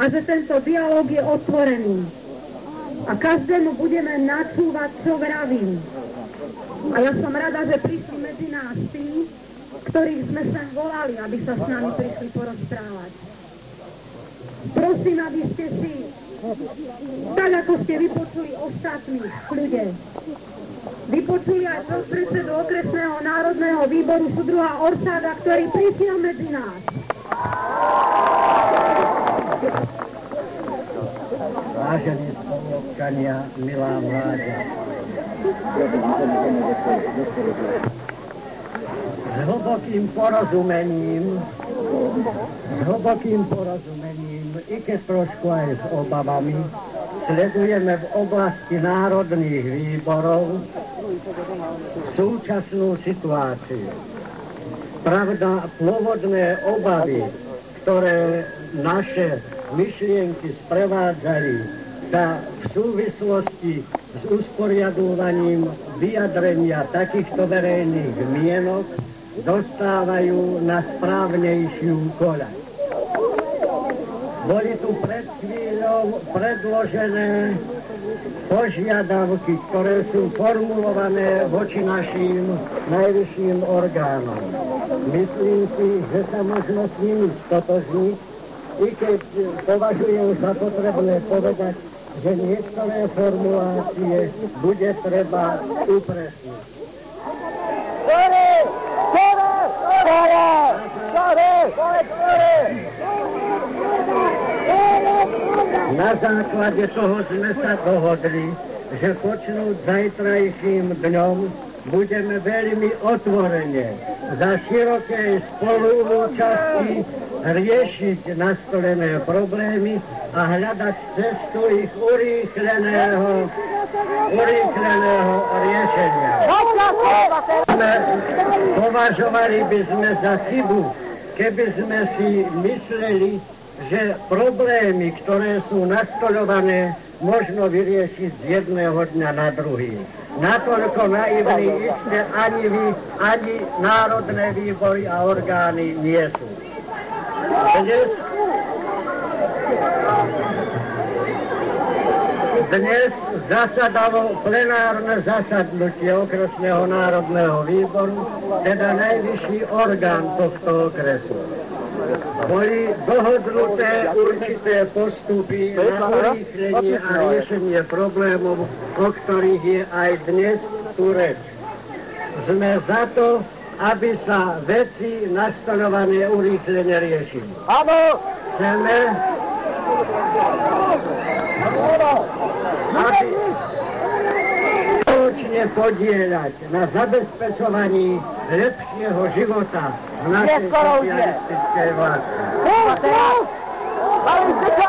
a že tento dialóg je otvorený. A každému budeme načúvať, čo vravím. A ja som rada, že prišli medzi nás tí, ktorých sme sem volali, aby sa s nami prišli porozprávať. Prosím, aby ste si, tak ako ste vypočuli ostatných ľudia, vypočuli aj predsedu okresného národného výboru súdruha Orsáda, ktorý prišiel medzi nás. Vážení spoluobčania, milá vláda. S hlbokým porozumením, i keď trošku aj s obavami, sledujeme v oblasti národných výborov súčasnú situáciu. Pravda, pôvodné obavy, ktoré naše myšlienky sprevádzali, sa v súvislosti s usporiadovaním vyjadrenia takýchto verejných mienok dostávajú na správnejšiu koľaj. Boli tu pred chvíľou predložené požiadavky, ktoré sú formulované voči našim najvyšším orgánom. Myslím si, že sa možno s nimi stotožniť, i keď považujem za potrebné povedať, že niektoré formulácie bude treba upresniť. Na základe toho sme sa dohodli, že počnúť zajtrajším dňom budeme veľmi otvorene za širokej spoluúčasti riešiť nastolené problémy a hľadať cestu ich urýchleného riešenia. Považovali by sme za chybu, keby sme si mysleli, že problémy, ktoré sú nastoľované, možno vyriešiť z jedného dňa na druhý. Natoľko naivní iste ani vy, ani národné výbory a orgány nie sú. Dnes zasadalo plenárne zasadnutie okresného národného výboru, teda najvyšší orgán tohto okresu. Boli dohodnuté určité postupy na urýchlenie a riešenie problémov, o ktorých je aj dnes tu reč. Sme za to, aby sa veci nastoľované urýchlene riešili. Chceme, aby spoločne podieľať na zabezpečovaní lepšieho života v našej socialistickej vlasti.